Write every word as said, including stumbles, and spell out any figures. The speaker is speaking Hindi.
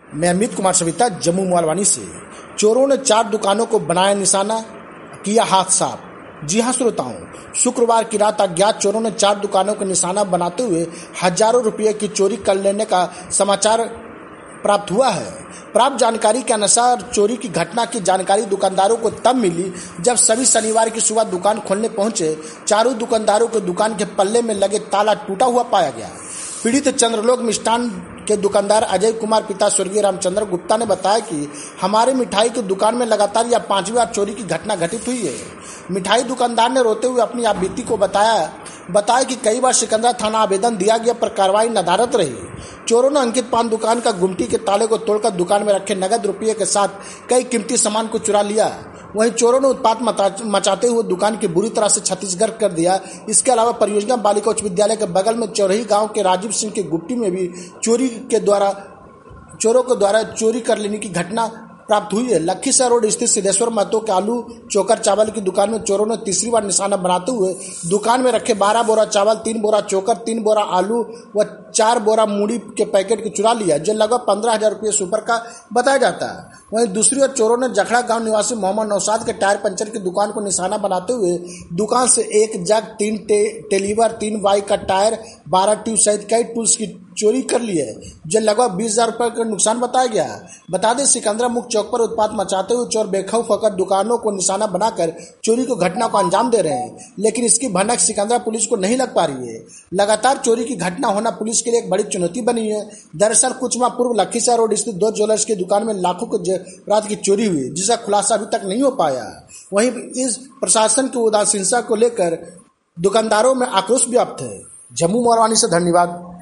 मैं अमित कुमार सविता, जम्मू मोहालवानी से। चोरों ने चार दुकानों को बनाया निशाना, किया हाथ साफ। जी हां श्रोताओं, शुक्रवार की रात अज्ञात चोरों ने चार दुकानों को निशाना बनाते हुए हजारों रुपये की चोरी कर लेने का समाचार प्राप्त हुआ है। प्राप्त जानकारी के अनुसार चोरी की घटना की जानकारी दुकानदारों को तब मिली जब सभी शनिवार की सुबह दुकान खोलने पहुंचे। चारों दुकानदारों के दुकान के पल्ले में लगे ताला टूटा हुआ पाया गया। पीड़ित चंद्रलोक मिष्ठान के दुकानदार अजय कुमार पिता स्वर्गीय रामचंद्र गुप्ता ने बताया कि हमारे मिठाई की दुकान में लगातार यह पांचवी बार चोरी की घटना घटित हुई है। मिठाई दुकानदार ने रोते हुए अपनी आपबीती को बताया बताया कि कई बार सिकंदरा थाना आवेदन दिया गया पर कार्रवाई नदारद रही। चोरों ने अंकित पान दुकान का गुमटी के ताले को तोड़कर दुकान में रखे नगद रुपये के साथ कई कीमती सामान को चुरा लिया। वहीं चोरों ने उत्पात मचाते हुए दुकान की बुरी तरह से क्षतिग्रस्त कर दिया। इसके अलावा परियोजना बालिका उच्च विद्यालय के बगल में चौरही गांव के राजीव सिंह के गुप्ती में भी चोरी के द्वारा चोरों के द्वारा चोरी कर लेने की घटना प्राप्त हुई है। लखीसराय रोड स्थित सिद्धेश्वर महतो के आलू चोकर चावल की दुकान में चोरों ने तीसरी बार निशाना बनाते हुए दुकान में रखे बारह बोरा चावल, तीन बोरा चोकर, तीन बोरा आलू व चार बोरा मूढ़ी के पैकेट को चुरा लिया, जो लगभग पंद्रह हजार रुपये से ऊपर का बताया जाता है। वहीं दूसरी ओर चोरों ने जखड़ा गांव निवासी मोहम्मद नौशाद के टायर पंचर की दुकान को निशाना बनाते हुए दुकान से एक जग, तीन टे, टेलीवर, तीन बाइक का टायर, बारह ट्यूब सहित कई टूल्स की चोरी कर ली है, जो लगभग बीस हजार रुपये का नुकसान बताया गया। बता दें, सिकंदरा मुख्य चौक पर उत्पात मचाते हुए चोर बेखौफ होकर दुकानों को निशाना बनाकर चोरी को घटना को अंजाम दे रहे हैं, लेकिन इसकी भनक सिकंदरा पुलिस को नहीं लग पा रही है। लगातार चोरी की घटना होना पुलिस के लिए एक बड़ी चुनौती बनी है। दरअसल कुछ माह पूर्व लखीसराय रोड स्थित दो ज्वेलर्स की दुकान में लाखों के रात की चोरी हुई, जिसका खुलासा अभी तक नहीं हो पाया। वहीं इस प्रशासन की उदासीनता को लेकर दुकानदारों में आक्रोश व्याप्त है। जम्मू मोहालवानी से धन्यवाद।